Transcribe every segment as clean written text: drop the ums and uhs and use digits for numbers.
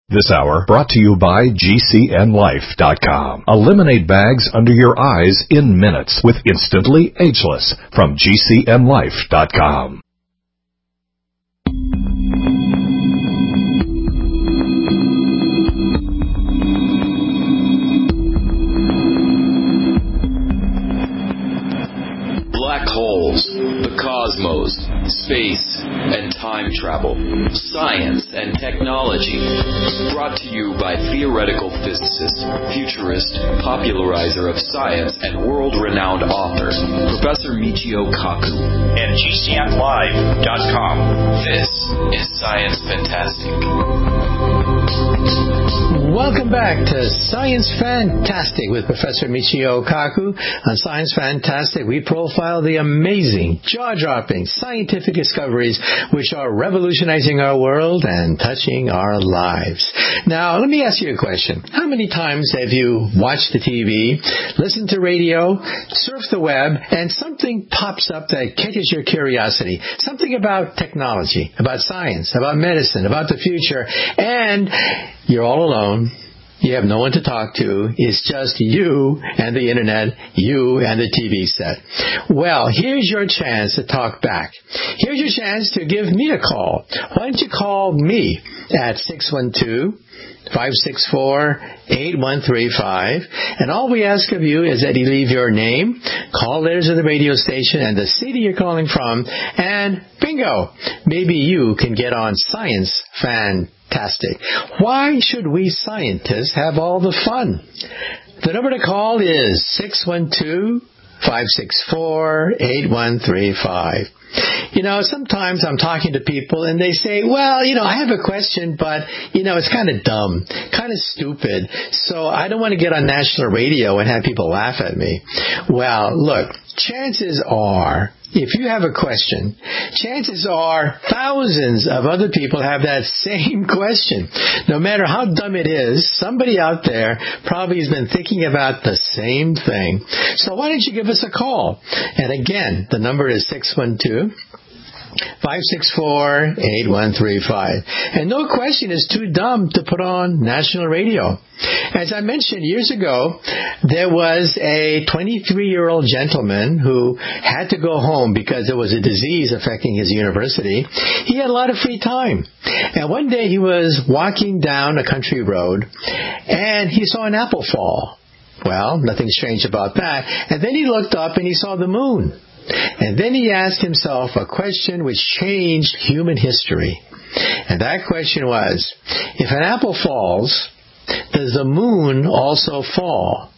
This hour brought to you by GCNLife.com. Eliminate bags under your eyes in minutes with Instantly Ageless from GCNLife.com. Black holes, the cosmos, space, and time travel, science and technology. Brought to you by theoretical physicist, futurist, popularizer of science, and world-renowned author, Professor Michio Kaku. And GCNLive.com. This is Science Fantastic. Welcome back to Science Fantastic with Professor Michio Kaku. On Science Fantastic, we profile the amazing, jaw-dropping scientific discoveries which are revolutionizing our world and touching our lives. Now, let me ask you a question. How many times have you watched the TV, listened to radio, surfed the web, and something pops up that catches your curiosity? Something about technology, about science, about medicine, about the future, and you're all alone. You have no one to talk to. It's just you and the internet, you and the TV set. Well, here's your chance to talk back. Here's your chance to give me a call. Why don't you call me at 612-564-8135. And all we ask of you is that you leave your name, call letters of the radio station, and the city you're calling from, and bingo, maybe you can get on Science Fantastic. Why should we scientists have all the fun? The number to call is 612-564-8135. You know, sometimes I'm talking to people and they say, well, I have a question, but, it's kind of dumb, kind of stupid, so I don't want to get on national radio and have people laugh at me. Well, look, chances are, if you have a question, chances are thousands of other people have that same question. No matter how dumb it is, somebody out there probably has been thinking about the same thing. So why don't you give us a call? And again, the number is 612-564-8135. And no question is too dumb to put on national radio. As I mentioned years ago, there was a 23-year-old gentleman who had to go home because there was a disease affecting his university. He had a lot of free time. And one day he was walking down a country road and he saw an apple fall. Well, nothing strange about that. And then he looked up and he saw the moon. And then he asked himself a question which changed human history. And that question was, if an apple falls, does the moon also fall?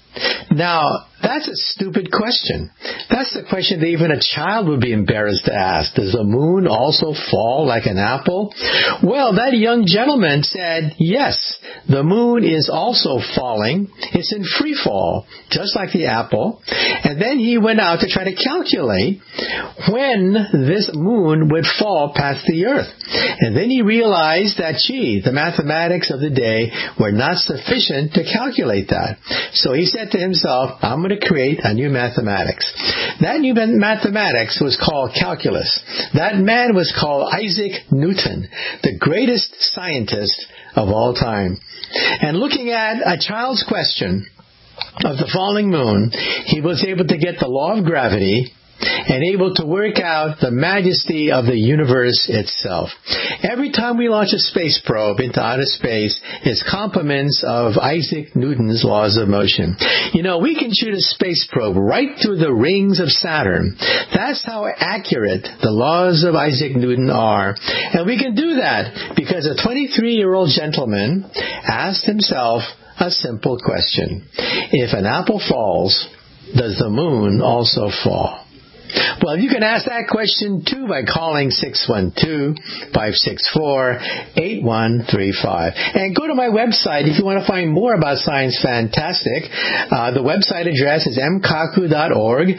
Now, that's a stupid question. That's the question that even a child would be embarrassed to ask. Does the moon also fall like an apple? Well, that young gentleman said, yes, the moon is also falling. It's in free fall, just like the apple. And then he went out to try to calculate when this moon would fall past the earth. And then he realized that, the mathematics of the day were not sufficient to calculate that. So he said to himself, I'm going to create a new mathematics. That new mathematics was called calculus. That man was called Isaac Newton, the greatest scientist of all time. And looking at a child's question of the falling moon, he was able to get the law of gravity and able to work out the majesty of the universe itself. Every time we launch a space probe into outer space, it's compliments of Isaac Newton's laws of motion. We can shoot a space probe right through the rings of Saturn. That's how accurate the laws of Isaac Newton are. And we can do that because a 23-year-old gentleman asked himself a simple question. If an apple falls, does the moon also fall? Well, you can ask that question, too, by calling 612-564-8135. And go to my website if you want to find more about Science Fantastic. The website address is mkaku.org,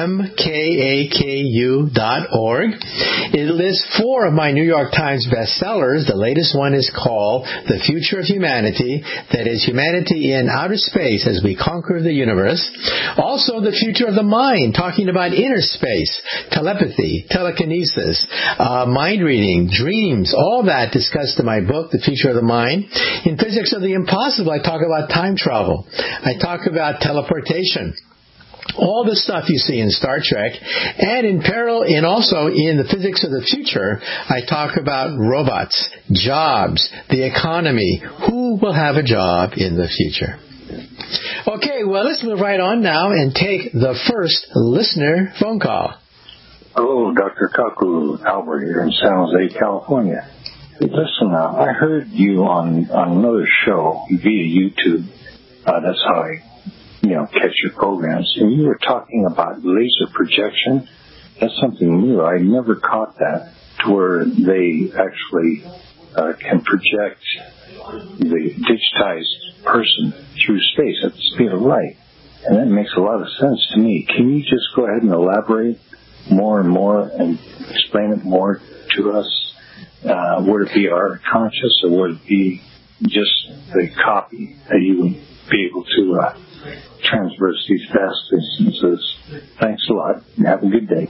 mkaku.org. It lists 4 of my New York Times bestsellers. The latest one is called The Future of Humanity, that is, humanity in outer space as we conquer the universe. Also, The Future of the Mind, talking about inner space space, telepathy, telekinesis, mind reading, dreams, all that discussed in my book, The Future of the Mind. In Physics of the Impossible, I talk about time travel. I talk about teleportation. All the stuff you see in Star Trek, and in parallel, and also in The Physics of the Future, I talk about robots, jobs, the economy. Who will have a job in the future? Okay, well, let's move right on now and take the first listener phone call. Hello, Dr. Kaku, Albert here in San Jose, California. Listen, I heard you on another show via YouTube. That's how I catch your programs. And you were talking about laser projection. That's something new. I never caught that, to where they actually can project the digitized person through space at the speed of light. And that makes a lot of sense to me. Can you just go ahead and elaborate more and more and explain it more to us? Would it be our conscious, or would it be just the copy that you would be able to transverse these vast distances? Thanks a lot, and have a good day.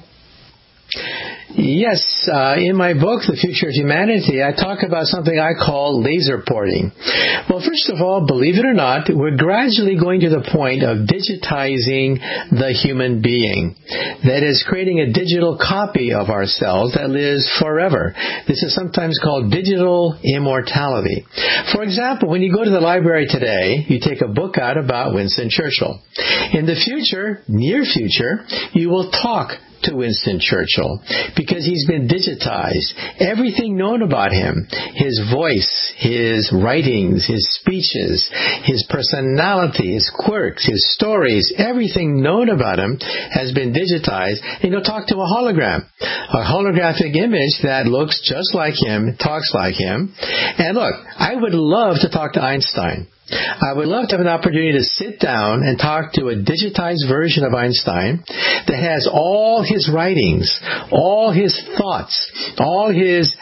Yes, in my book, The Future of Humanity, I talk about something I call laser porting. Well, first of all, believe it or not, we're gradually going to the point of digitizing the human being. That is, creating a digital copy of ourselves that lives forever. This is sometimes called digital immortality. For example, when you go to the library today, you take a book out about Winston Churchill. In the future, near future, you will talk to Winston Churchill because he's been digitized. Everything known about him, his voice, his writings, his speeches, his personality, his quirks, his stories, everything known about him has been digitized, and you'll talk to a hologram, a holographic image that looks just like him, talks like him. And look, I would love to talk to Einstein. I would love to have an opportunity to sit down and talk to a digitized version of Einstein that has all his writings, all his thoughts, all his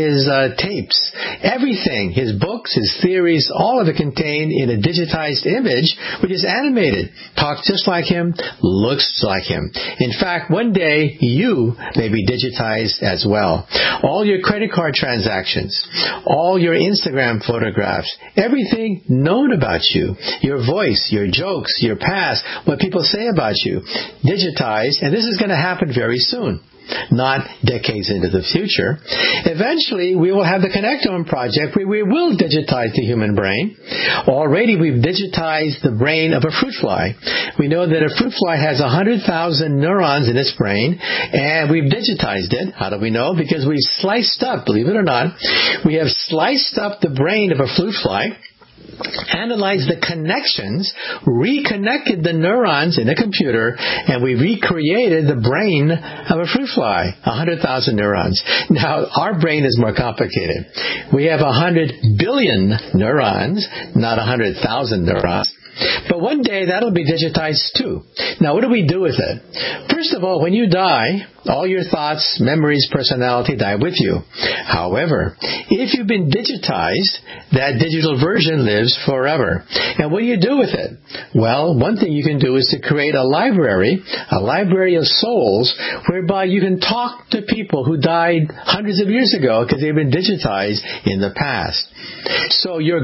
tapes, everything, his books, his theories, all of it contained in a digitized image, which is animated, talks just like him, looks like him. In fact, one day you may be digitized as well. All your credit card transactions, all your Instagram photographs, everything known about you, your voice, your jokes, your past, what people say about you, digitized, and this is going to happen very soon. Not decades into the future. Eventually, we will have the Connectome Project where we will digitize the human brain. Already, we've digitized the brain of a fruit fly. We know that a fruit fly has 100,000 neurons in its brain, and we've digitized it. How do we know? Because we've sliced up, believe it or not, we have sliced up the brain of a fruit fly, analyzed the connections, reconnected the neurons in a computer, and we recreated the brain of a fruit fly, 100,000 neurons. Now, our brain is more complicated. We have 100 billion neurons, not 100,000 neurons. But one day, that'll be digitized too. Now, what do we do with it? First of all, when you die, all your thoughts, memories, personality die with you. However, if you've been digitized, that digital version lives forever. And what do you do with it? Well, one thing you can do is to create a library of souls, whereby you can talk to people who died hundreds of years ago because they've been digitized in the past. So your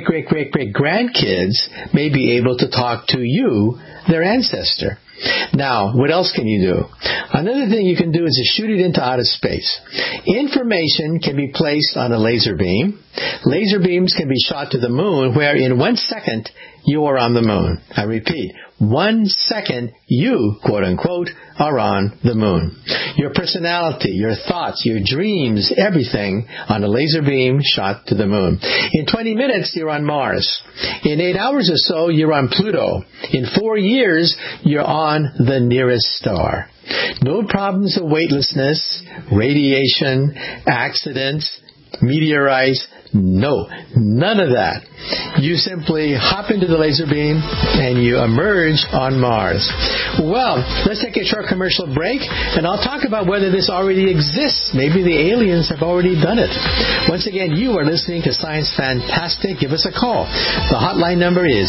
great-great-great-great-great-grandkids may be able to talk to you, their ancestor. Now, what else can you do? Another thing you can do is to shoot it into outer space. Information can be placed on a laser beam. Laser beams can be shot to the moon, where in 1 second you are on the moon. I repeat, 1 second you, quote-unquote, are on the moon. Your personality, your thoughts, your dreams, everything on a laser beam shot to the moon. In 20 minutes, you're on Mars. In 8 hours or so, you're on Pluto. In 4 years, you're on the nearest star. No problems of weightlessness, radiation, accidents, meteorites, No, none of that. You simply hop into the laser beam and you emerge on Mars. Well, let's take a short commercial break, and I'll talk about whether this already exists. Maybe the aliens have already done it. Once again, you are listening to Science Fantastic. Give us a call. The hotline number is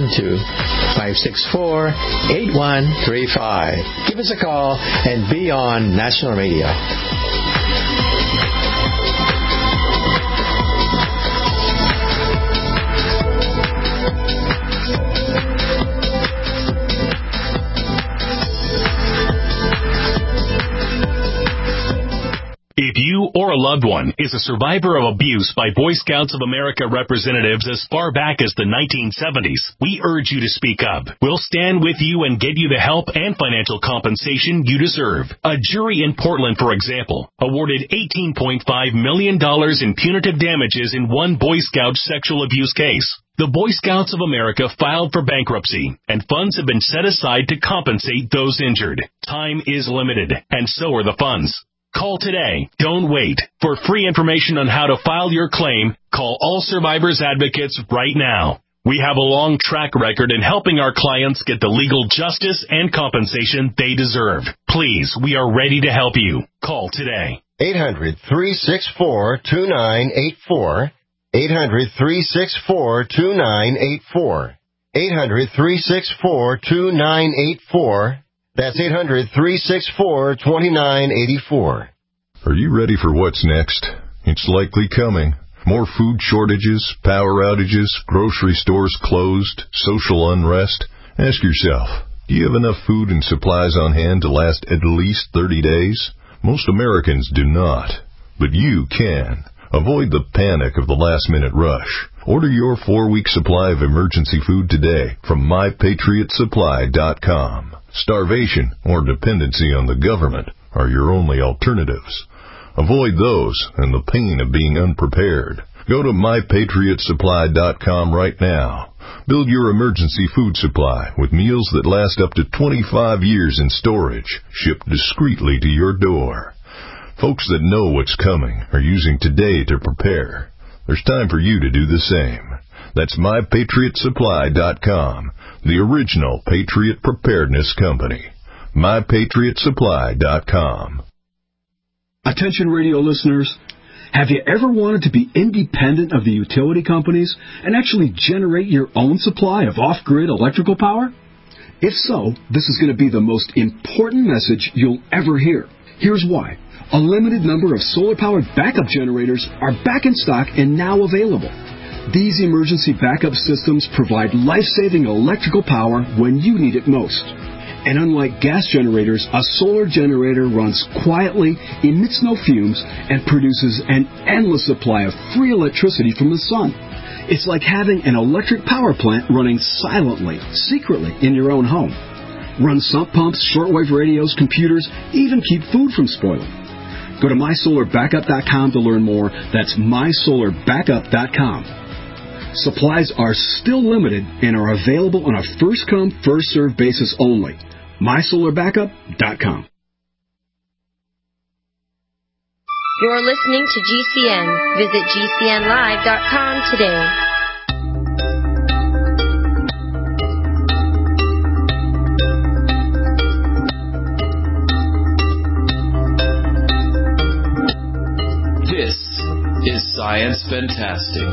612-564-8135. Give us a call and be on National Radio. If you or a loved one is a survivor of abuse by Boy Scouts of America representatives as far back as the 1970s, we urge you to speak up. We'll stand with you and get you the help and financial compensation you deserve. A jury in Portland, for example, awarded $18.5 million in punitive damages in one Boy Scout sexual abuse case. The Boy Scouts of America filed for bankruptcy, and funds have been set aside to compensate those injured. Time is limited, and so are the funds. Call today. Don't wait. For free information on how to file your claim, call All Survivors Advocates right now. We have a long track record in helping our clients get the legal justice and compensation they deserve. Please, we are ready to help you. Call today. 800-364-2984. 800-364-2984. 800-364-2984. That's 800-364-2984. Are you ready for what's next? It's likely coming. More food shortages, power outages, grocery stores closed, social unrest. Ask yourself, do you have enough food and supplies on hand to last at least 30 days? Most Americans do not, but you can. Avoid the panic of the last-minute rush. Order your 4-week supply of emergency food today from MyPatriotSupply.com. Starvation or dependency on the government are your only alternatives. Avoid those and the pain of being unprepared. Go to MyPatriotSupply.com right now. Build your emergency food supply with meals that last up to 25 years in storage, shipped discreetly to your door. Folks that know what's coming are using today to prepare. There's time for you to do the same. That's MyPatriotSupply.com, the original Patriot Preparedness Company. MyPatriotSupply.com. Attention radio listeners, have you ever wanted to be independent of the utility companies and actually generate your own supply of off-grid electrical power? If so, this is going to be the most important message you'll ever hear. Here's why. A limited number of solar-powered backup generators are back in stock and now available. These emergency backup systems provide life-saving electrical power when you need it most. And unlike gas generators, a solar generator runs quietly, emits no fumes, and produces an endless supply of free electricity from the sun. It's like having an electric power plant running silently, secretly in your own home. Run sump pumps, shortwave radios, computers, even keep food from spoiling. Go to MySolarBackup.com to learn more. That's MySolarBackup.com. Supplies are still limited and are available on a first-come, first-served basis only. MySolarBackup.com. You're listening to GCN. Visit GCNlive.com today. This is Science Fantastic.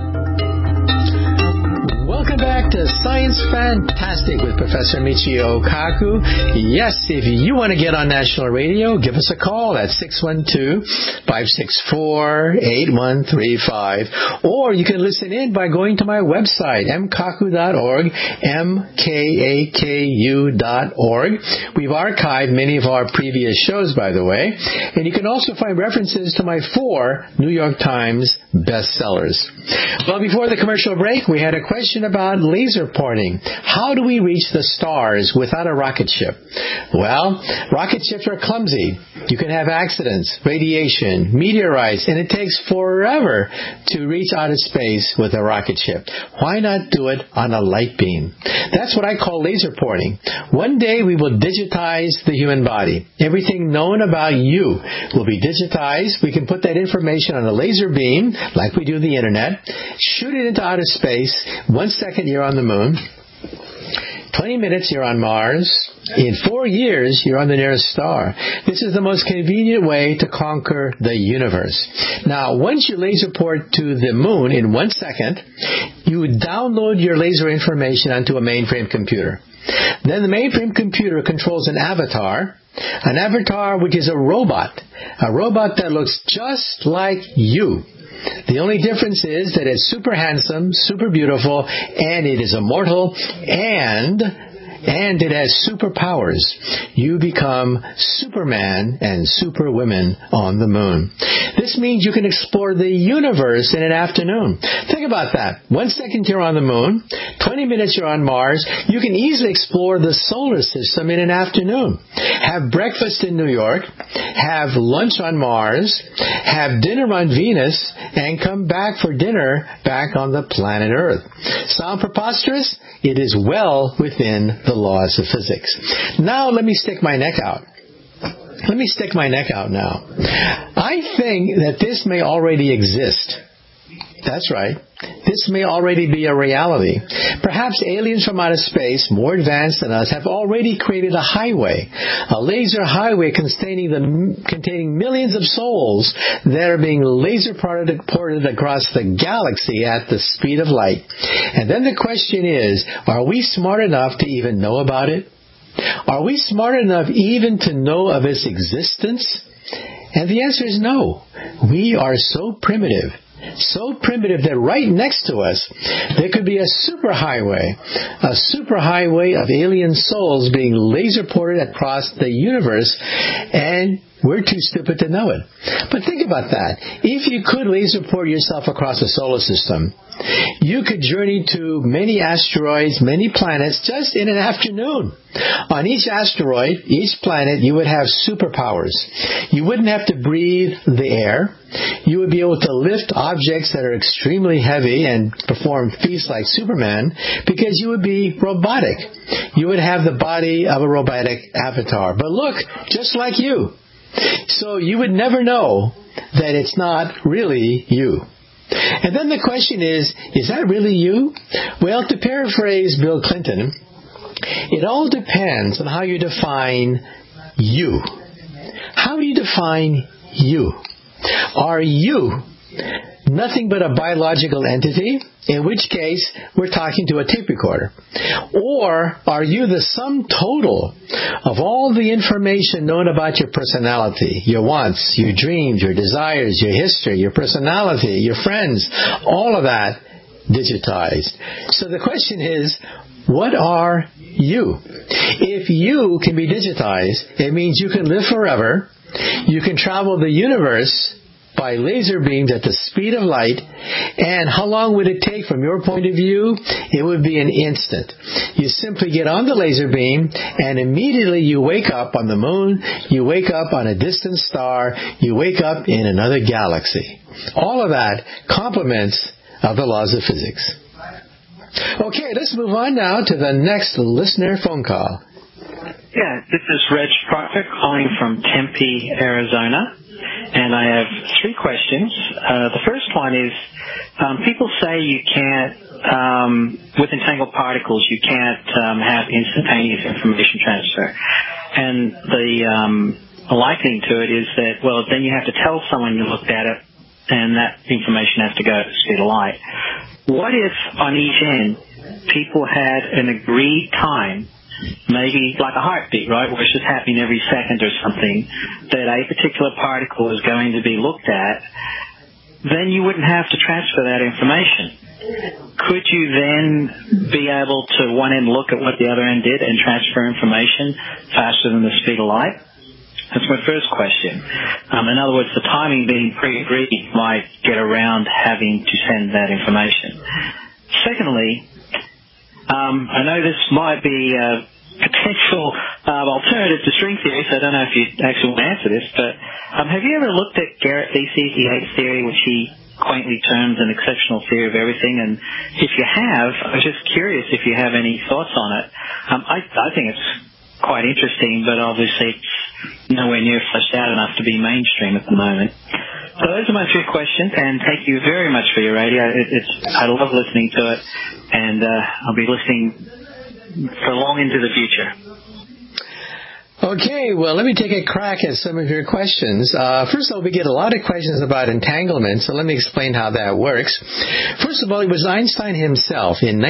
Welcome back to Science Fantastic with Professor Michio Kaku. Yes, if you want to get on national radio, give us a call at 612-564-8135. Or you can listen in by going to my website, mkaku.org, mkaku.org. We've archived many of our previous shows, by the way. And you can also find references to my 4 New York Times bestsellers. Well, before the commercial break, we had a question about laser pointing. How do we reach the stars without a rocket ship? Well, rocket ships are clumsy. You can have accidents, radiation, meteorites, and it takes forever to reach outer space with a rocket ship. Why not do it on a light beam? That's what I call laser pointing. One day we will digitize the human body. Everything known about you will be digitized. We can put that information on a laser beam like we do the internet, shoot it into outer space. 1 second you're on the moon. 20 minutes you're on Mars. In 4 years, you're on the nearest star. This is the most convenient way to conquer the universe. Now, once you laser port to the moon in 1 second, you download your laser information onto a mainframe computer. Then the mainframe computer controls an avatar which is a robot that looks just like you. The only difference is that it's super handsome, super beautiful, and it is immortal, and it has superpowers. You become Superman and Superwomen on the moon. This means you can explore the universe in an afternoon. Think about that. 1 second you're on the moon, 20 minutes you're on Mars. You can easily explore the solar system in an afternoon. Have breakfast in New York, have lunch on Mars, have dinner on Venus, and come back for dinner back on the planet Earth. Sound preposterous? It is well within the laws of physics. Now let me stick my neck out. Let me stick my neck out now. I think that this may already exist. That's right. This may already be a reality. Perhaps aliens from outer space, more advanced than us, have already created a highway, a laser highway containing millions of souls that are being laser ported across the galaxy at the speed of light. And then the question is, are we smart enough to even know about it? Are we smart enough even to know of its existence? And the answer is no. We are so primitive that right next to us there could be a superhighway of alien souls being laser ported across the universe, and we're too stupid to know it. But think about that. If you could laser port yourself across the solar system, you could journey to many asteroids, many planets, just in an afternoon. On each asteroid, each planet, you would have superpowers. You wouldn't have to breathe the air. You would be able to lift objects that are extremely heavy and perform feats like Superman, because you would be robotic. You would have the body of a robotic avatar. But look, just like you. So you would never know that it's not really you. And then the question is that really you? Well, to paraphrase Bill Clinton, it all depends on how you define you. How do you define you? Are you nothing but a biological entity, in which case we're talking to a tape recorder? Or are you the sum total of all the information known about your personality, your wants, your dreams, your desires, your history, your personality, your friends, all of that digitized? So the question is, what are you? If you can be digitized, it means you can live forever, you can travel the universe by laser beams at the speed of light. And how long would it take from your point of view? It would be an instant. You simply get on the laser beam and immediately you wake up on the moon, you wake up on a distant star, you wake up in another galaxy. All of that complements of the laws of physics. Okay, let's move on now to the next listener phone call. Yeah, this is Reg Proctor calling from Tempe, Arizona. And I have 3 questions. The first one is, people say you can't, with entangled particles, you can't have instantaneous information transfer. And the likening to it is that, well, then you have to tell someone you looked at it, and that information has to go at the speed of light. What if on each end people had an agreed time, maybe like a heartbeat, right, where it's just happening every second or something, that a particular particle is going to be looked at, then you wouldn't have to transfer that information. Could you then be able to one end look at what the other end did and transfer information faster than the speed of light? That's my first question. In other words, the timing being pre-agreed might get around having to send that information. Secondly, I know this might be a potential alternative to string theory, so I don't know if you actually want to answer this, but have you ever looked at Garrett DC-88 theory, which he quaintly terms an exceptional theory of everything? And if you have, I was just curious if you have any thoughts on it. I think it's quite interesting, but obviously it's nowhere near fleshed out enough to be mainstream at the moment. So those are my 3 questions, and thank you very much for your radio. I love listening to it, and I'll be listening for long into the future. Okay, well, let me take a crack at some of your questions. First of all, we get a lot of questions about entanglement, so let me explain how that works. First of all, it was Einstein himself in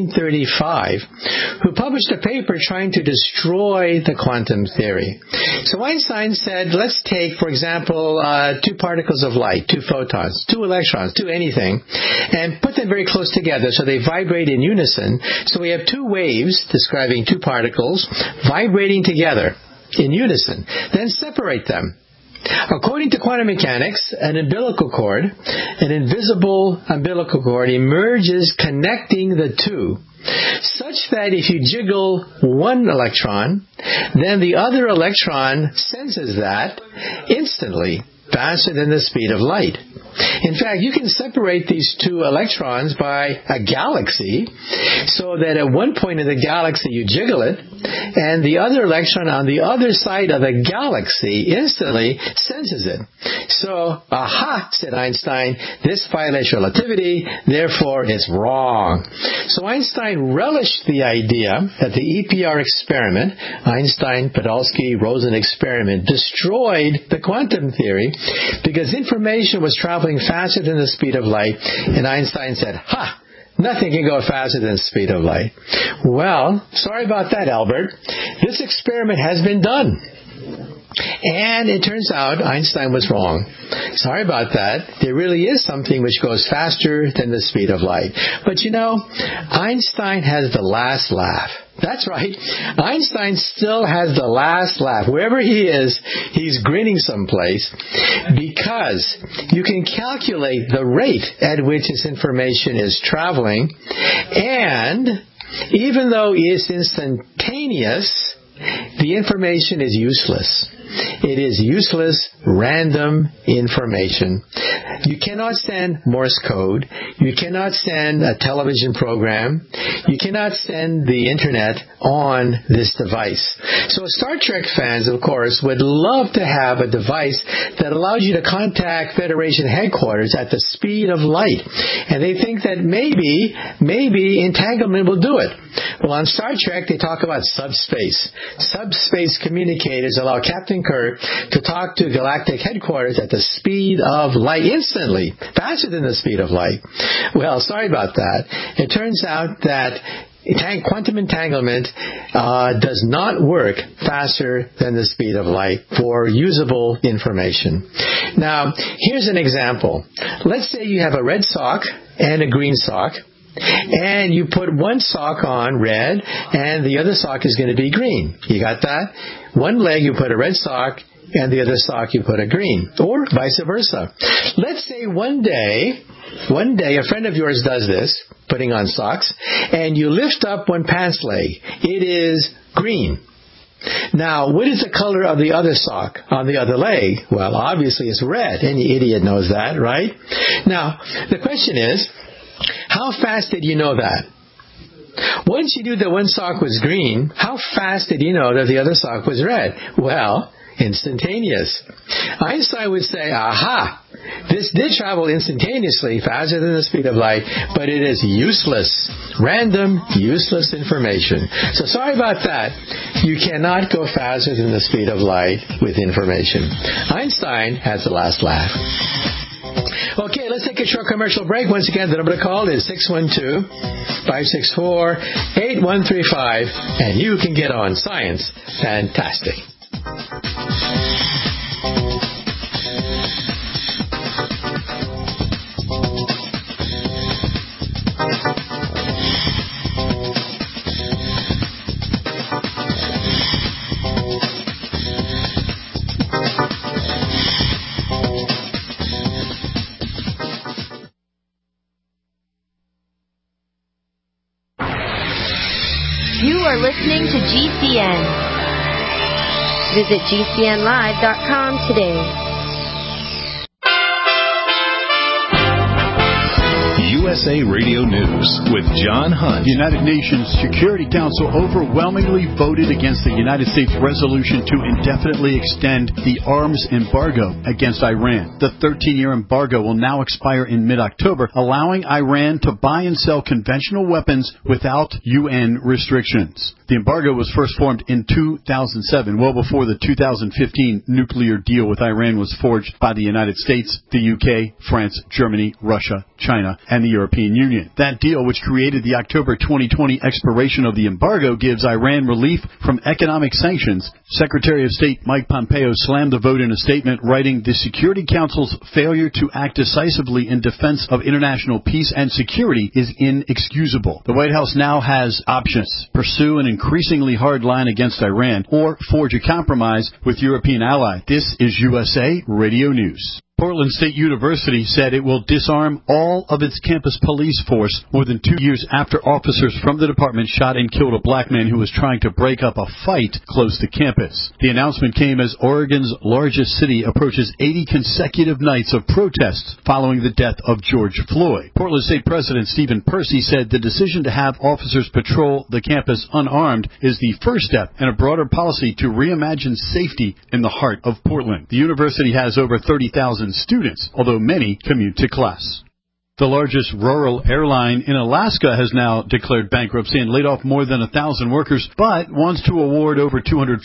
1935 who published a paper trying to destroy the quantum theory. So Einstein said, let's take, for example, 2 particles of light, 2 photons, 2 electrons, 2 anything, and put them very close together so they vibrate in unison. So we have 2 waves describing 2 particles vibrating together in unison, then separate them. According to quantum mechanics, an umbilical cord, an invisible umbilical cord, emerges connecting the 2, such that if you jiggle one electron, then the other electron senses that instantly, faster than the speed of light. In fact, you can separate these 2 electrons by a galaxy, so that at one point in the galaxy you jiggle it, and the other electron on the other side of the galaxy instantly senses it. So, aha, said Einstein, this violates relativity, therefore it's wrong. So Einstein relished the idea that the EPR experiment, Einstein-Podolsky-Rosen experiment, destroyed the quantum theory because information was traveling faster than the speed of light, and Einstein said, ha! Nothing can go faster than the speed of light. Well, sorry about that, Albert. This experiment has been done. And it turns out Einstein was wrong. Sorry about that. There really is something which goes faster than the speed of light. But you know, Einstein has the last laugh. That's right. Einstein still has the last laugh. Wherever he is, he's grinning someplace because you can calculate the rate at which this information is traveling, and even though it's instantaneous, the information is useless. It is useless, random information. You cannot send Morse code. You cannot send a television program. You cannot send the internet on this device. So Star Trek fans, of course, would love to have a device that allows you to contact Federation headquarters at the speed of light. And they think that maybe entanglement will do it. Well, on Star Trek, they talk about subspace. Subspace communicators allow Captain Kirk to talk to galactic headquarters at the speed of light instantly, faster than the speed of light. Well, sorry about that. It turns out that quantum entanglement does not work faster than the speed of light for usable information. Now, here's an example. Let's say you have a red sock and a green sock, and you put one sock on red, and the other sock is going to be green. You got that? One leg you put a red sock, and the other sock you put a green, or vice versa. Let's say one day a friend of yours does this, putting on socks, and you lift up one pants leg. It is green. Now, what is the color of the other sock on the other leg? Well, obviously it's red. Any idiot knows that, right? Now, the question is, how fast did you know that? Once you knew that one sock was green, how fast did you know that the other sock was red? Well, instantaneous. Einstein would say, aha, this did travel instantaneously, faster than the speed of light, but it is useless, random, useless information. So sorry about that. You cannot go faster than the speed of light with information. Einstein has the last laugh. Okay, let's take a short commercial break. Once again, the number to call is 612-564-8135, and you can get on Science Fantastic. You are listening to GCN. Visit GCNlive.com today. USA Radio News with John Hunt. The United Nations Security Council overwhelmingly voted against the United States resolution to indefinitely extend the arms embargo against Iran. The 13-year embargo will now expire in mid-October, allowing Iran to buy and sell conventional weapons without UN restrictions. The embargo was first formed in 2007, well before the 2015 nuclear deal with Iran was forged by the United States, the UK, France, Germany, Russia, China, and the European Union. That deal, which created the October 2020 expiration of the embargo, gives Iran relief from economic sanctions. Secretary of State Mike Pompeo slammed the vote in a statement, writing, "The Security Council's failure to act decisively in defense of international peace and security is inexcusable." The White House now has options: pursue an increasingly hard line against Iran or forge a compromise with European allies. This is USA Radio News. Portland State University said it will disarm all of its campus police force more than 2 years after officers from the department shot and killed a black man who was trying to break up a fight close to campus. The announcement came as Oregon's largest city approaches 80 consecutive nights of protests following the death of George Floyd. Portland State President Stephen Percy said the decision to have officers patrol the campus unarmed is the first step in a broader policy to reimagine safety in the heart of Portland. The university has over 30,000 students, although many commute to class. The largest rural airline in Alaska has now declared bankruptcy and laid off more than 1,000 workers, but wants to award over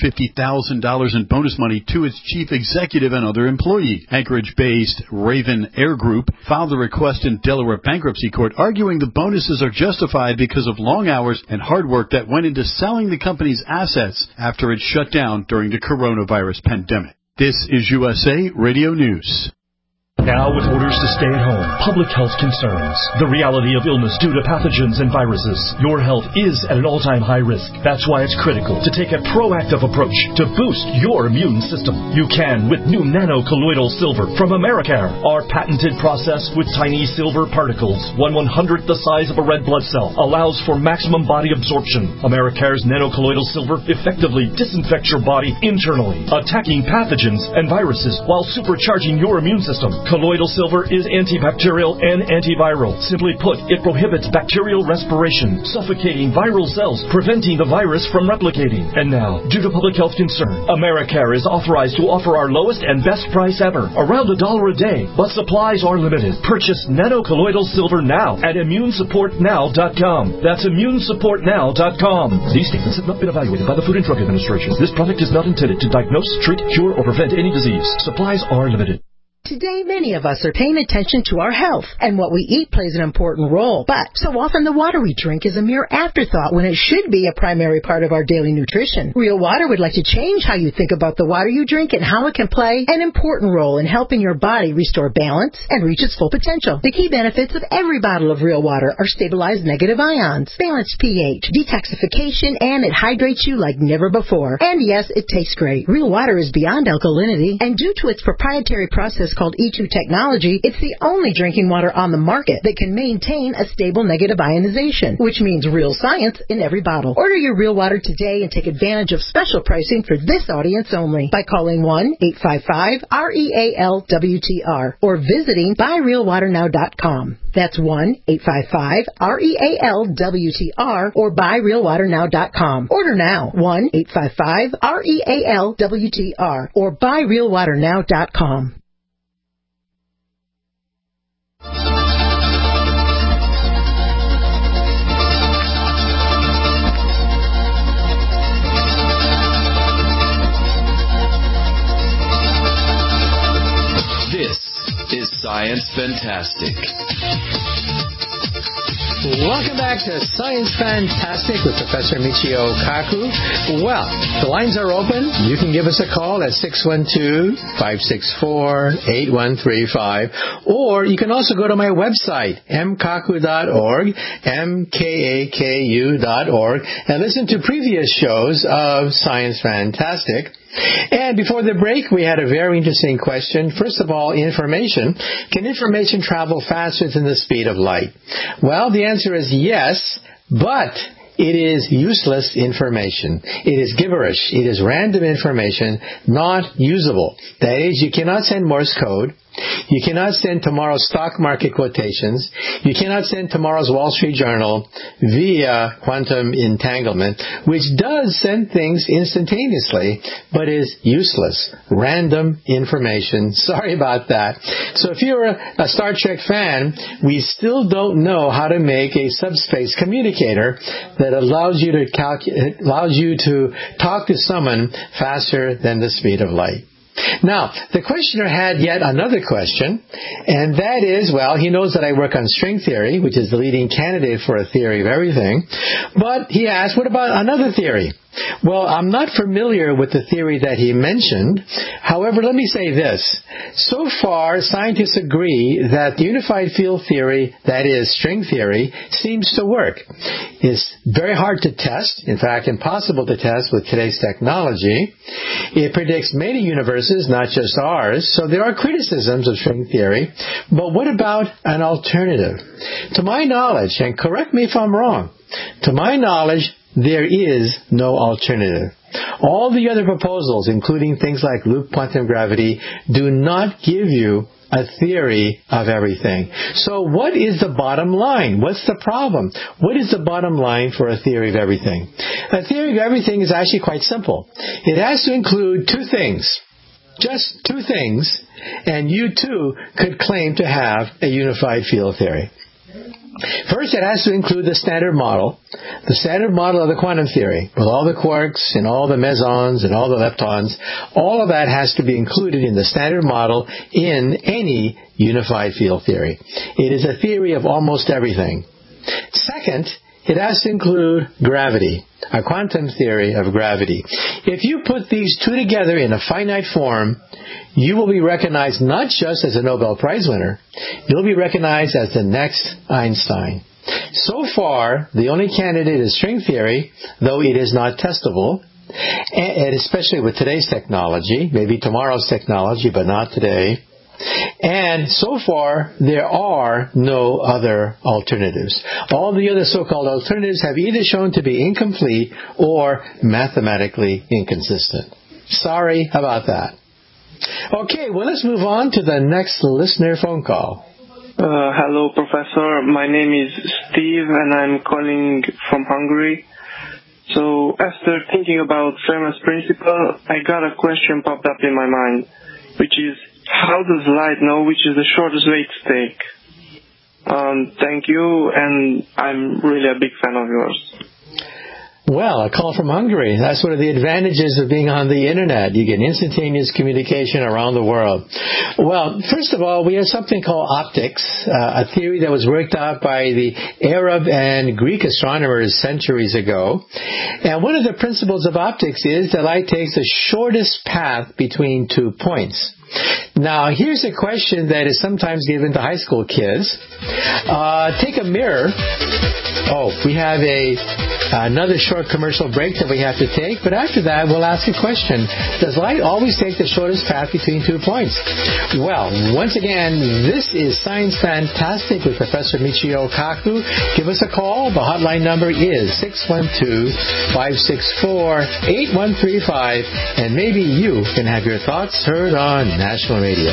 $250,000 in bonus money to its chief executive and other employees. Anchorage-based Raven Air Group filed the request in Delaware bankruptcy court, arguing the bonuses are justified because of long hours and hard work that went into selling the company's assets after it shut down during the coronavirus pandemic. This is USA Radio News. Now, with orders to stay at home, public health concerns, the reality of illness due to pathogens and viruses, your health is at an all-time high risk. That's why it's critical to take a proactive approach to boost your immune system. You can with new nano-colloidal silver from Americare. Our patented process with tiny silver particles, 1/100th the size of a red blood cell, allows for maximum body absorption. Americare's nano-colloidal silver effectively disinfects your body internally, attacking pathogens and viruses while supercharging your immune system. Colloidal silver is antibacterial and antiviral. Simply put, it prohibits bacterial respiration, suffocating viral cells, preventing the virus from replicating. And now, due to public health concern, Americare is authorized to offer our lowest and best price ever, around $1 a day, but supplies are limited. Purchase nano-colloidal silver now at ImmuneSupportNow.com. That's ImmuneSupportNow.com. These statements have not been evaluated by the Food and Drug Administration. This product is not intended to diagnose, treat, cure, or prevent any disease. Supplies are limited. Today, many of us are paying attention to our health, and what we eat plays an important role. But so often the water we drink is a mere afterthought when it should be a primary part of our daily nutrition. Real Water would like to change how you think about the water you drink and how it can play an important role in helping your body restore balance and reach its full potential. The key benefits of every bottle of Real Water are stabilized negative ions, balanced pH, detoxification, and it hydrates you like never before. And yes, it tastes great. Real Water is beyond alkalinity, and due to its proprietary process called E2 technology, it's the only drinking water on the market that can maintain a stable negative ionization, which means real science in every bottle. Order your Real Water today and take advantage of special pricing for this audience only by calling 1-855-REAL-WTR or visiting buyrealwaternow.com. That's 1-855-REAL-WTR or buyrealwaternow.com. Order now, 1-855-REAL-WTR or buyrealwaternow.com. This is Science Fantastic. Welcome back to Science Fantastic with Professor Michio Kaku. Well, the lines are open. You can give us a call at 612-564-8135. Or you can also go to my website, mkaku.org, mkaku.org, and listen to previous shows of Science Fantastic. And before the break, we had a very interesting question. First of all, information. Can information travel faster than the speed of light? Well, the answer is yes, but it is useless information. It is gibberish. It is random information, not usable. That is, you cannot send Morse code. You cannot send tomorrow's stock market quotations. You cannot send tomorrow's Wall Street Journal via quantum entanglement, which does send things instantaneously, but is useless. Random information. Sorry about that. So if you're a Star Trek fan, we still don't know how to make a subspace communicator that allows you to talk to someone faster than the speed of light. Now, the questioner had yet another question, and that is, well, he knows that I work on string theory, which is the leading candidate for a theory of everything, but he asked, what about another theory? Well, I'm not familiar with the theory that he mentioned. However, let me say this. So far, scientists agree that the unified field theory, that is, string theory, seems to work. It's very hard to test, in fact, impossible to test with today's technology. It predicts many universes, not just ours, so there are criticisms of string theory. But what about an alternative? To my knowledge, and correct me if I'm wrong, to my knowledge, there is no alternative. All the other proposals, including things like loop quantum gravity, do not give you a theory of everything. So what is the bottom line? What's the problem? What is the bottom line for a theory of everything? A theory of everything is actually quite simple. It has to include two things. Just two things, and you too could claim to have a unified field theory. First, it has to include the standard model of the quantum theory, with all the quarks and all the mesons and all the leptons. All of that has to be included in the standard model in any unified field theory. It is a theory of almost everything. Second, it has to include gravity, a quantum theory of gravity. If you put these two together in a finite form, you will be recognized not just as a Nobel Prize winner, you'll be recognized as the next Einstein. So far, the only candidate is string theory, though it is not testable, and especially with today's technology, maybe tomorrow's technology, but not today. And so far, there are no other alternatives. All the other so-called alternatives have either shown to be incomplete or mathematically inconsistent. Sorry about that. Okay, well, let's move on to the next listener phone call. Hello, Professor. My name is Steve, and I'm calling from Hungary. So, after thinking about Fermat's principle, I got a question popped up in my mind, which is, how does light know which is the shortest way to take? Thank you, and I'm really a big fan of yours. Well, a call from Hungary. That's one of the advantages of being on the Internet. You get instantaneous communication around the world. Well, first of all, we have something called optics, a theory that was worked out by the Arab and Greek astronomers centuries ago. And one of the principles of optics is that light takes the shortest path between 2 points. Now, here's a question that is sometimes given to high school kids. Take a mirror. Oh, we have another short commercial break that we have to take, but after that, we'll ask a question. Does light always take the shortest path between 2 points? Well, once again, this is Science Fantastic with Professor Michio Kaku. Give us a call. The hotline number is 612-564-8135, and maybe you can have your thoughts heard on National Radio.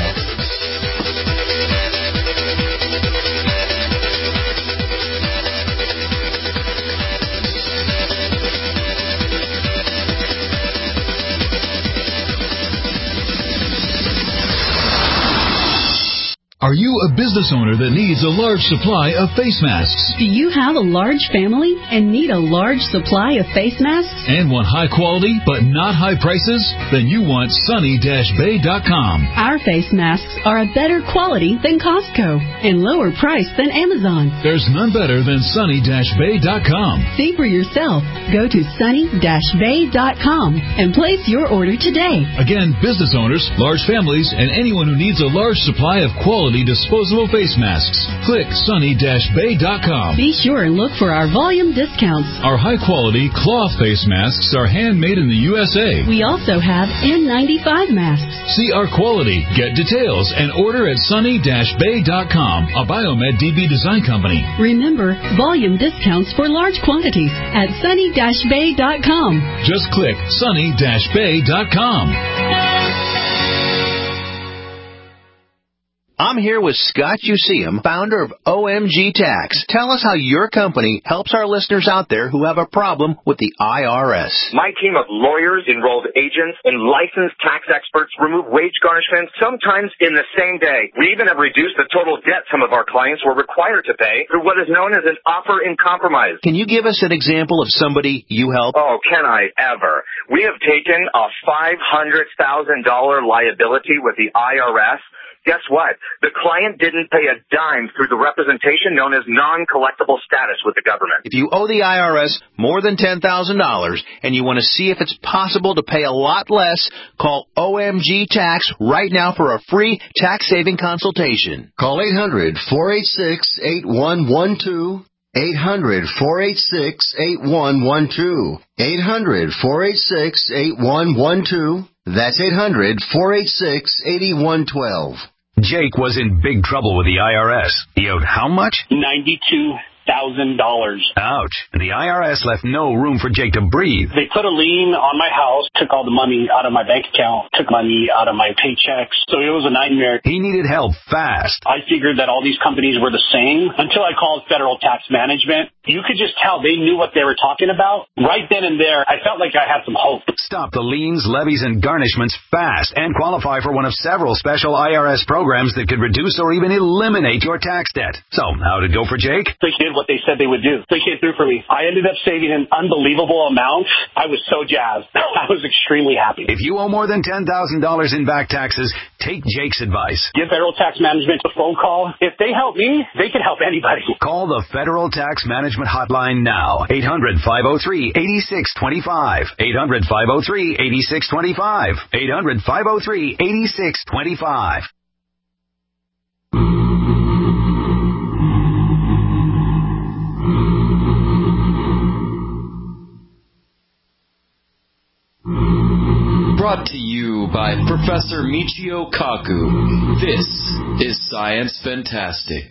Are you a business owner that needs a large supply of face masks? Do you have a large family and need a large supply of face masks? And want high quality but not high prices? Then you want Sunny-Bay.com. Our face masks are a better quality than Costco and lower price than Amazon. There's none better than Sunny-Bay.com. See for yourself. Go to Sunny-Bay.com and place your order today. Again, business owners, large families, and anyone who needs a large supply of quality disposable face masks. Click Sunny-Bay.com. Be sure and look for our volume discounts. Our high-quality cloth face masks are handmade in the USA. We also have N95 masks. See our quality, get details, and order at Sunny-Bay.com, a Biomed DB design company. Remember, volume discounts for large quantities at Sunny-Bay.com. Just click Sunny-Bay.com. I'm here with Scott Useum, founder of OMG Tax. Tell us how your company helps our listeners out there who have a problem with the IRS. My team of lawyers, enrolled agents, and licensed tax experts remove wage garnishments sometimes in the same day. We even have reduced the total debt some of our clients were required to pay through what is known as an offer in compromise. Can you give us an example of somebody you help? Oh, can I ever? We have taken a $500,000 liability with the IRS. Guess what? The client didn't pay a dime through the representation known as non-collectible status with the government. If you owe the IRS more than $10,000 and you want to see if it's possible to pay a lot less, call OMG Tax right now for a free tax-saving consultation. Call 800-486-8112. 800-486-8112. 800-486-8112. That's 800-486-8112. Jake was in big trouble with the IRS. He owed how much? $92,000. Ouch. The IRS left no room for Jake to breathe. They put a lien on my house, took all the money out of my bank account, took money out of my paychecks. So it was a nightmare. He needed help fast. I figured that all these companies were the same until I called Federal Tax Management. You could just tell they knew what they were talking about. Right then and there, I felt like I had some hope. Stop the liens, levies, and garnishments fast and qualify for one of several special IRS programs that could reduce or even eliminate your tax debt. So, how'd it go for Jake? They did what they said they would do. They came through for me. I ended up saving an unbelievable amount. I was so jazzed. I was extremely happy. If you owe more than $10,000 in back taxes, take Jake's advice. Give Federal Tax Management a phone call. If they help me, they can help anybody. Call the Federal Tax Management hotline now. 800-503-8625. 800-503-8625. 800-503-8625. Brought to you by Professor Michio Kaku. This is Science Fantastic.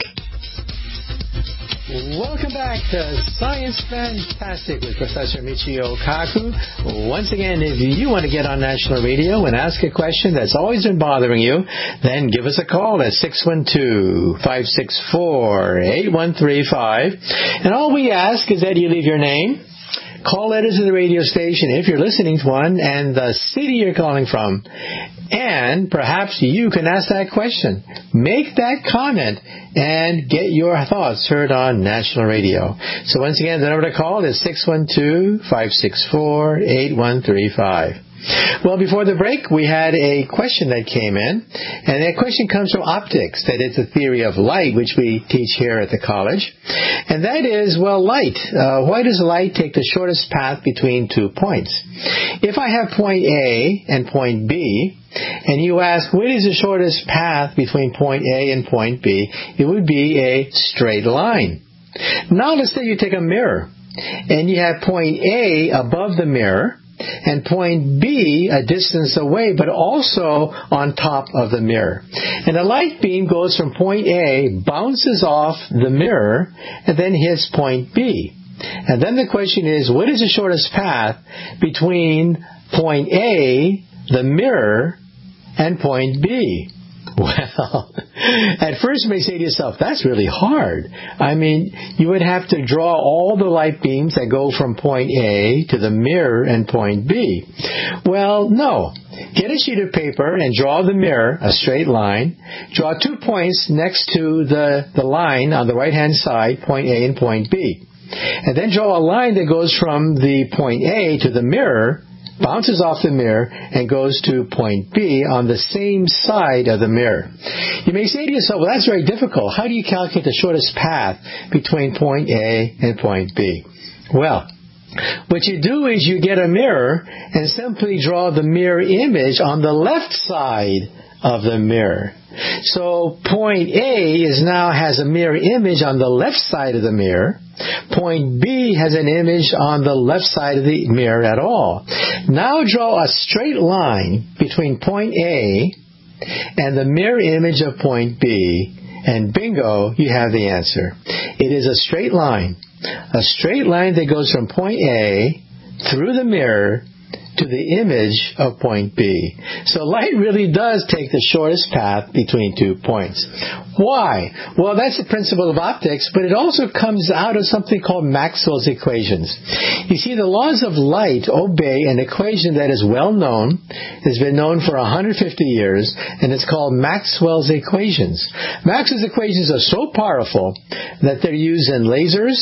Welcome back to Science Fantastic with Professor Michio Kaku. Once again, if you want to get on national radio and ask a question that's always been bothering you, then give us a call at 612-564-8135. And all we ask is that you leave your name, call letters to the radio station if you're listening to one, and the city you're calling from. And perhaps you can ask that question. Make that comment and get your thoughts heard on national radio. So once again, the number to call is 612-564-8135. Well, before the break, we had a question that came in, and that question comes from optics, that is the theory of light, which we teach here at the college. And that is, well, light. Why does light take the shortest path between 2 points? If I have point A and point B, and you ask, what is the shortest path between point A and point B? It would be a straight line. Now, let's say you take a mirror, and you have point A above the mirror, and point B a distance away, but also on top of the mirror. And the light beam goes from point A, bounces off the mirror, and then hits point B. And then the question is, what is the shortest path between point A, the mirror, and point B? Well, at first you may say to yourself, that's really hard. I mean, you would have to draw all the light beams that go from point A to the mirror and point B. Well, no. Get a sheet of paper and draw the mirror, a straight line. Draw 2 points next to the line on the right-hand side, point A and point B. And then draw a line that goes from the point A to the mirror, bounces off the mirror, and goes to point B on the same side of the mirror. You may say to yourself, well, that's very difficult. How do you calculate the shortest path between point A and point B? Well, what you do is you get a mirror and simply draw the mirror image on the left side of the mirror. So point A now has a mirror image on the left side of the mirror. Point B has an image on the left side of the mirror at all. Now draw a straight line between point A and the mirror image of point B, and bingo, you have the answer. It is a straight line. A straight line that goes from point A through the mirror to the image of point B. So light really does take the shortest path between 2 points. Why? Well, that's the principle of optics, but it also comes out of something called Maxwell's equations. You see, the laws of light obey an equation that is well known, has been known for 150 years, and it's called Maxwell's equations. Maxwell's equations are so powerful that they're used in lasers,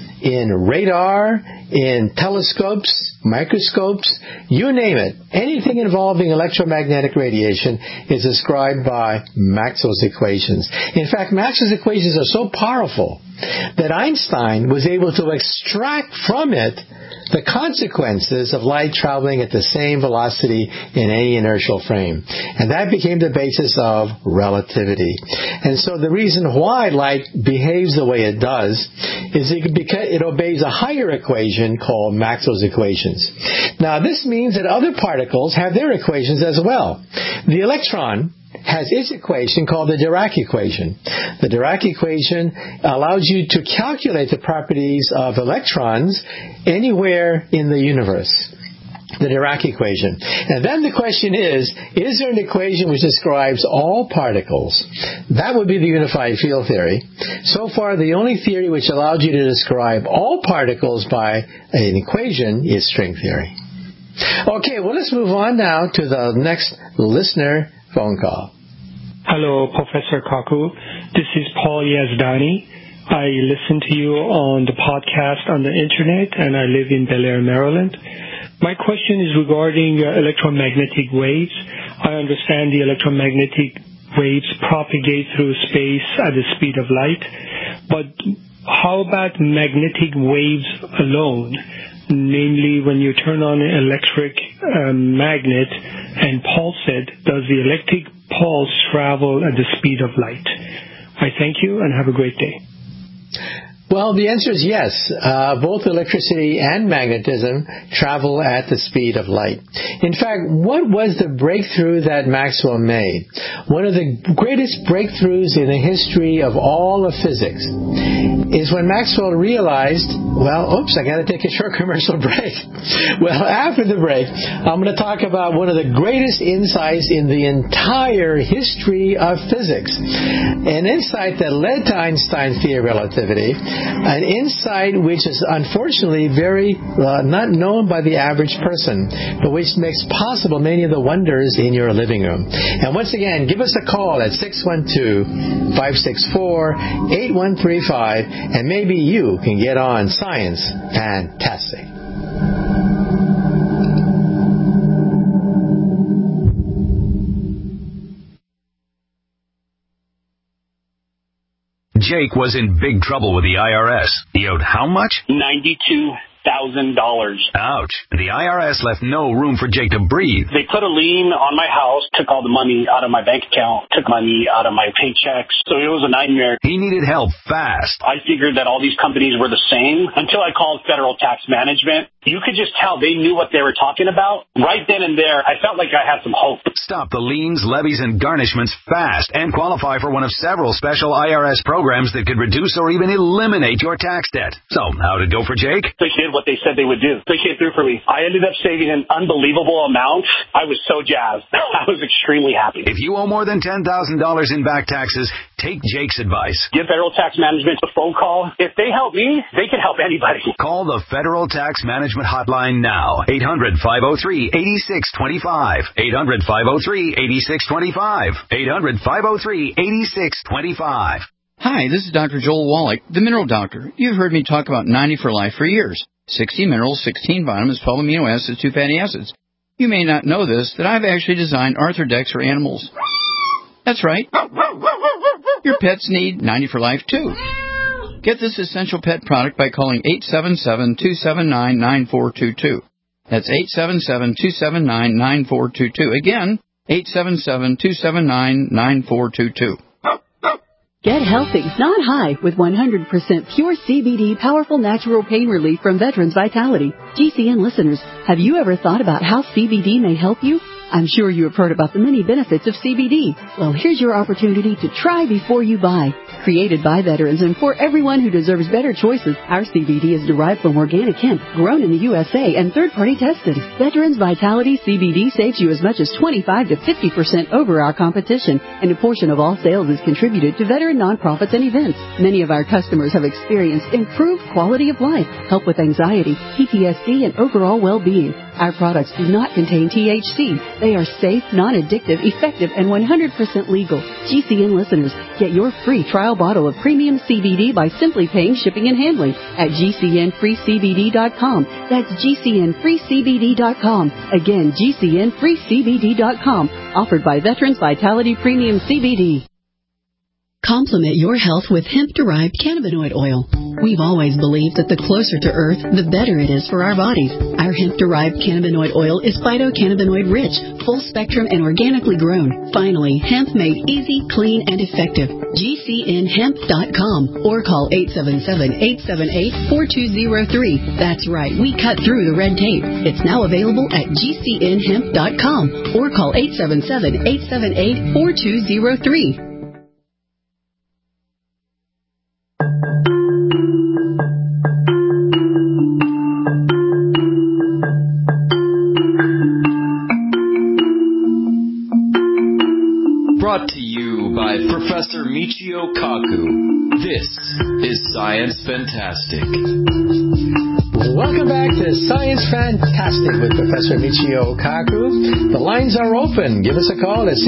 in radar, in telescopes, microscopes, you name it. Anything involving electromagnetic radiation is described by Maxwell's equations. In fact, Maxwell's equations are so powerful that Einstein was able to extract from it the consequences of light traveling at the same velocity in any inertial frame. And that became the basis of relativity. And so the reason why light behaves the way it does is because it obeys a higher equation called Maxwell's equations. Now, this means that other particles have their equations as well. The electron has its equation called the Dirac equation. The Dirac equation allows you to calculate the properties of electrons anywhere in the universe. The Dirac equation. And then the question is there an equation which describes all particles? That would be the unified field theory. So far, the only theory which allows you to describe all particles by an equation is string theory. Okay, well, let's move on now to the next listener phone call. Hello, Professor Kaku. This is Paul Yazdani. I listen to you on the podcast on the internet, and I live in Bel Air, Maryland. My question is regarding electromagnetic waves. I understand the electromagnetic waves propagate through space at the speed of light, but how about magnetic waves alone? Namely, when you turn on an electric magnet and pulse it, does the electric pulse travel at the speed of light? I thank you and have a great day. Well, the answer is yes. Both electricity and magnetism travel at the speed of light. In fact, what was the breakthrough that Maxwell made? One of the greatest breakthroughs in the history of all of physics is when Maxwell realized, I got to take a short commercial break. Well, after the break, I'm going to talk about one of the greatest insights in the entire history of physics. An insight that led to Einstein's theory of relativity. An insight which is unfortunately very not known by the average person, but which makes possible many of the wonders in your living room. And once again, give us a call at 612-564-8135, and maybe you can get on Science Fantastic. Jake was in big trouble with the IRS. He owed how much? $92,000. Ouch. The IRS left no room for Jake to breathe. They put a lien on my house, took all the money out of my bank account, took money out of my paychecks. So it was a nightmare. He needed help fast. I figured that all these companies were the same until I called Federal Tax Management. You could just tell they knew what they were talking about. Right then and there, I felt like I had some hope. Stop the liens, levies, and garnishments fast and qualify for one of several special IRS programs that could reduce or even eliminate your tax debt. So, how'd it go for Jake? They did what they said they would do. They came through for me. I ended up saving an unbelievable amount. I was so jazzed. I was extremely happy. If you owe more than $10,000 in back taxes, take Jake's advice. Give Federal Tax Management a phone call. If they help me, they can help anybody. Call the Federal Tax Management Hotline now. 800-503-8625. 800-503-8625. 800-503-8625. Hi, this is Dr. Joel Wallach, the Mineral Doctor. You've heard me talk about 90 for Life for years. 60 minerals, 16 vitamins, 12 amino acids, 2 fatty acids. You may not know this, that I've actually designed Arthrodex for animals. That's right. Your pets need 90 for Life, too. Get this essential pet product by calling 877-279-9422. That's 877-279-9422. Again, 877-279-9422. Get healthy, not high, with 100% pure CBD powerful natural pain relief from Veterans Vitality. GCN listeners, have you ever thought about how CBD may help you? I'm sure you have heard about the many benefits of CBD. Well, here's your opportunity to try before you buy. Created by veterans and for everyone who deserves better choices, our CBD is derived from organic hemp, grown in the USA and third-party tested. Veterans Vitality CBD saves you as much as 25 to 50% over our competition, and a portion of all sales is contributed to veteran nonprofits and events. Many of our customers have experienced improved quality of life, help with anxiety, PTSD, and overall well-being. Our products do not contain THC. They are safe, non-addictive, effective, and 100% legal. GCN listeners, get your free trial bottle of premium CBD by simply paying shipping and handling at GCNFreeCBD.com. That's GCNFreeCBD.com. Again, GCNFreeCBD.com. Offered by Veterans Vitality Premium CBD. Complement your health with hemp-derived cannabinoid oil. We've always believed that the closer to Earth, the better it is for our bodies. Our hemp-derived cannabinoid oil is phytocannabinoid-rich, full-spectrum, and organically grown. Finally, hemp made easy, clean, and effective. GCNHemp.com or call 877-878-4203. That's right, we cut through the red tape. It's now available at GCNHemp.com or call 877-878-4203. Brought to you by Professor Michio Kaku. This is Science Fantastic. Welcome back to Science Fantastic with Professor Michio Kaku. The lines are open. Give us a call at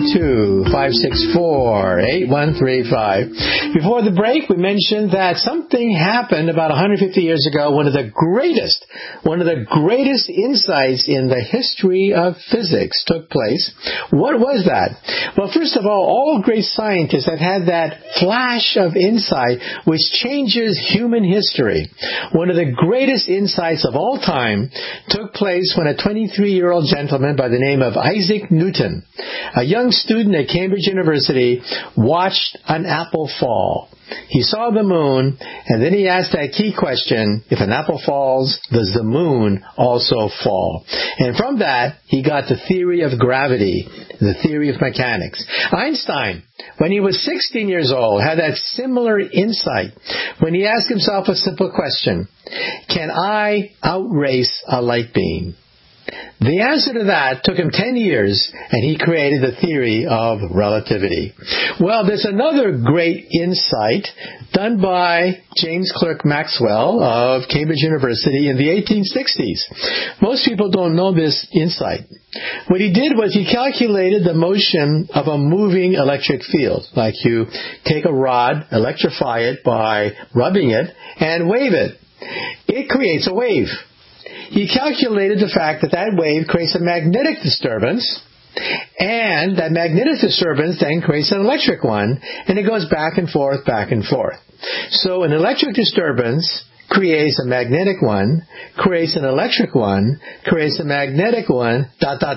612-564-8135. Before the break, we mentioned that something happened about 150 years ago. One of the greatest insights in the history of physics took place. What was that? Well, first of all great scientists have had that flash of insight which changes human history. One of the greatest insights of all time took place when a 23-year-old gentleman by the name of Isaac Newton, a young student at Cambridge University, watched an apple fall. He saw the moon, and then he asked that key question, if an apple falls, does the moon also fall? And from that, he got the theory of gravity, the theory of mechanics. Einstein, when he was 16 years old, had that similar insight when he asked himself a simple question: can I outrace a light beam? The answer to that took him 10 years, and he created the theory of relativity. Well, there's another great insight done by James Clerk Maxwell of Cambridge University in the 1860s. Most people don't know this insight. What he did was he calculated the motion of a moving electric field. Like you take a rod, electrify it by rubbing it, and wave it. It creates a wave. He calculated the fact that wave creates a magnetic disturbance, and that magnetic disturbance then creates an electric one, and it goes back and forth, back and forth. So an electric disturbance creates a magnetic one, creates an electric one, creates a magnetic one, ...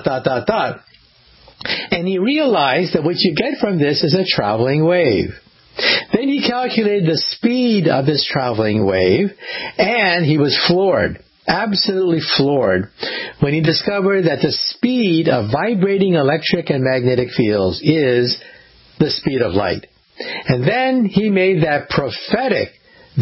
And he realized that what you get from this is a traveling wave. Then he calculated the speed of this traveling wave, and he was floored. Absolutely floored when he discovered that the speed of vibrating electric and magnetic fields is the speed of light. And then he made that prophetic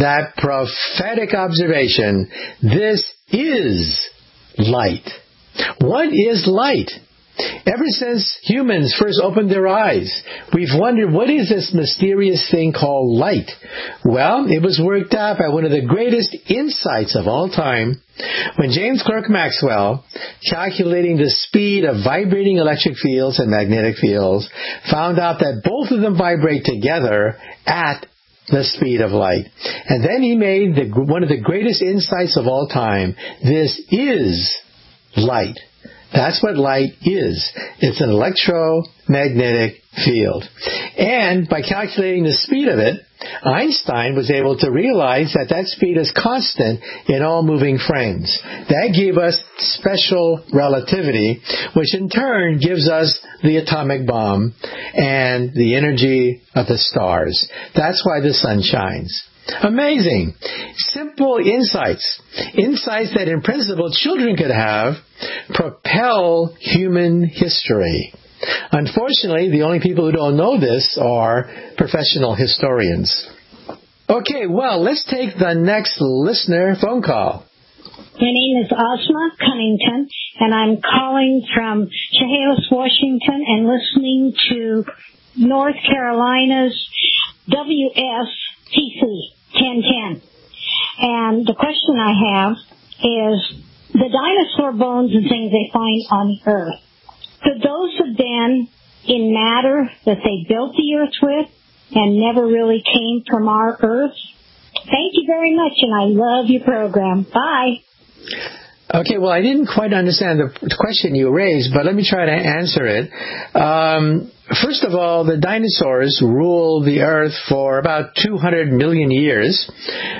observation: this is light. What is light? Ever since humans first opened their eyes, we've wondered, what is this mysterious thing called light? Well, it was worked out by one of the greatest insights of all time, when James Clerk Maxwell, calculating the speed of vibrating electric fields and magnetic fields, found out that both of them vibrate together at the speed of light. And then he made one of the greatest insights of all time: this is light. That's what light is. It's an electromagnetic field. And by calculating the speed of it, Einstein was able to realize that speed is constant in all moving frames. That gave us special relativity, which in turn gives us the atomic bomb and the energy of the stars. That's why the sun shines. Amazing. Simple insights. Insights that in principle children could have propel human history. Unfortunately, the only people who don't know this are professional historians. Okay, well, let's take the next listener phone call. My name is Ozma Cunnington, and I'm calling from Chehalis, Washington, and listening to North Carolina's WSTC 1010. And the question I have is, the dinosaur bones and things they find on the Earth, could those have been in matter that they built the Earth with and never really came from our Earth? Thank you very much, and I love your program. Bye. Okay, well, I didn't quite understand the question you raised, but let me try to answer it. First of all, the dinosaurs ruled the Earth for about 200 million years.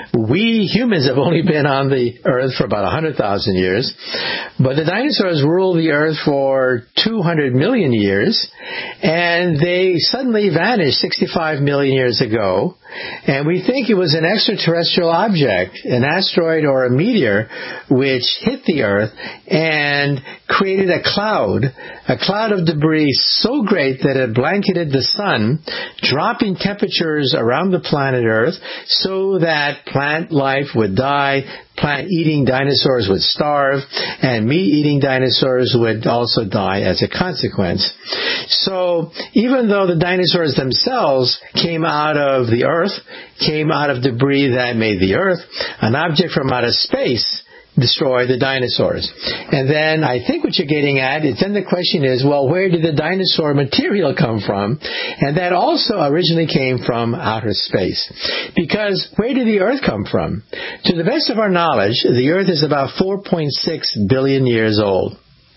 We humans have only been on the Earth for about 100,000 years. But the dinosaurs ruled the Earth for 200 million years, and they suddenly vanished 65 million years ago. And we think it was an extraterrestrial object, an asteroid or a meteor, which hit the Earth and created a cloud of debris so great that it blanketed the sun, dropping temperatures around the planet Earth so that plant life would die, plant-eating dinosaurs would starve, and meat-eating dinosaurs would also die as a consequence. So even though the dinosaurs themselves came out of the Earth, came out of debris that made the Earth, an object from outer space destroy the dinosaurs. And then I think what you're getting at is then the question is, well, where did the dinosaur material come from? And that also originally came from outer space. Because where did the Earth come from? To the best of our knowledge, the Earth is about 4.6 billion years old.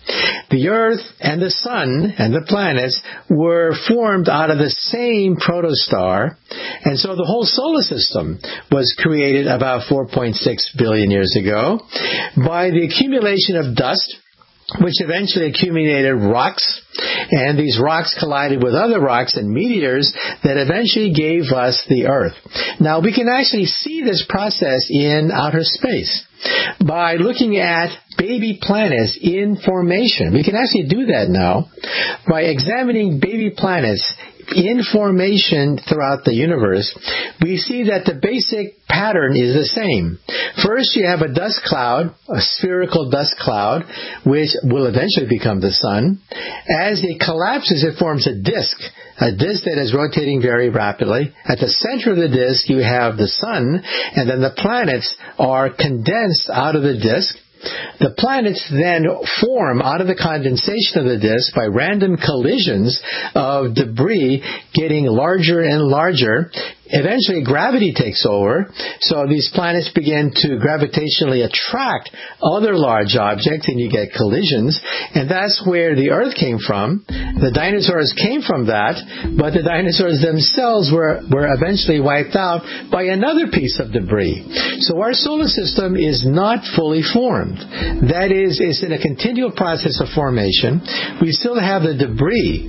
The Earth and the Sun and the planets were formed out of the same protostar, and so the whole solar system was created about 4.6 billion years ago by the accumulation of dust, which eventually accumulated rocks, and these rocks collided with other rocks and meteors that eventually gave us the Earth. Now, we can actually see this process in outer space by looking at baby planets in formation. We can actually do that now by examining baby planets in formation throughout the universe. We see that the basic pattern is the same. First, you have a dust cloud, a spherical dust cloud, which will eventually become the sun. As it collapses, it forms a disk that is rotating very rapidly. At the center of the disk, you have the sun, and then the planets are condensed out of the disk. The planets then form out of the condensation of the disk by random collisions of debris getting larger and larger. Eventually, gravity takes over, so these planets begin to gravitationally attract other large objects, and you get collisions, and that's where the Earth came from. The dinosaurs came from that, but the dinosaurs themselves were eventually wiped out by another piece of debris. So our solar system is not fully formed. That is, it's in a continual process of formation. We still have the debris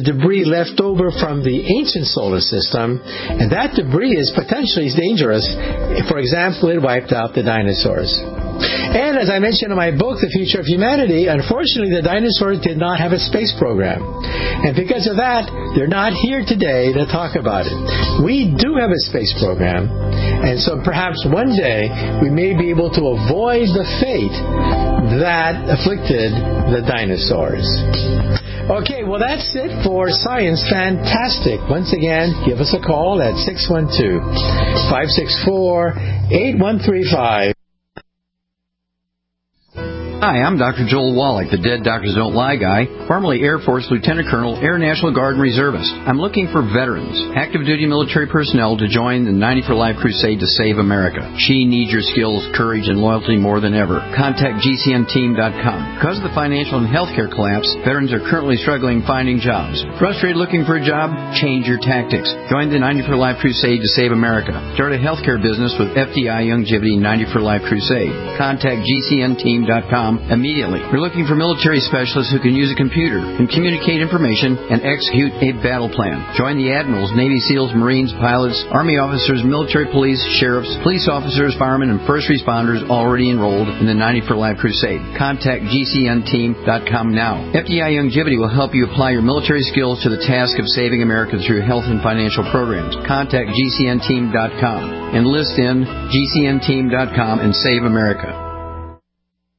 left over from the ancient solar system, and that debris is potentially dangerous. For example, it wiped out the dinosaurs. And as I mentioned in my book, The Future of Humanity, unfortunately the dinosaurs did not have a space program. And because of that, they're not here today to talk about it. We do have a space program, and so perhaps one day we may be able to avoid the fate that afflicted the dinosaurs. Okay, well, that's it for Science Fantastic. Once again, give us a call at 612-564-8135. Hi, I'm Dr. Joel Wallach, the Dead Doctors Don't Lie guy, formerly Air Force Lieutenant Colonel, Air National Guard and Reservist. I'm looking for veterans, active duty military personnel to join the 90 for Life crusade to save America. She needs your skills, courage, and loyalty more than ever. Contact GCNteam.com. Because of the financial and healthcare collapse, veterans are currently struggling finding jobs. Frustrated looking for a job? Change your tactics. Join the 90 for Life crusade to save America. Start a healthcare business with FDI Longevity 90 for Life crusade. Contact GCNteam.com GCNteam.com immediately. We're looking for military specialists who can use a computer and communicate information and execute a battle plan. Join the admirals, Navy SEALs, Marines, pilots, Army officers, military police, sheriffs, police officers, firemen, and first responders already enrolled in the 90 for Life Crusade. Contact GCNteam.com now. FDI Youngevity will help you apply your military skills to the task of saving America through health and financial programs. Contact GCNteam.com. Enlist in GCNteam.com and save America.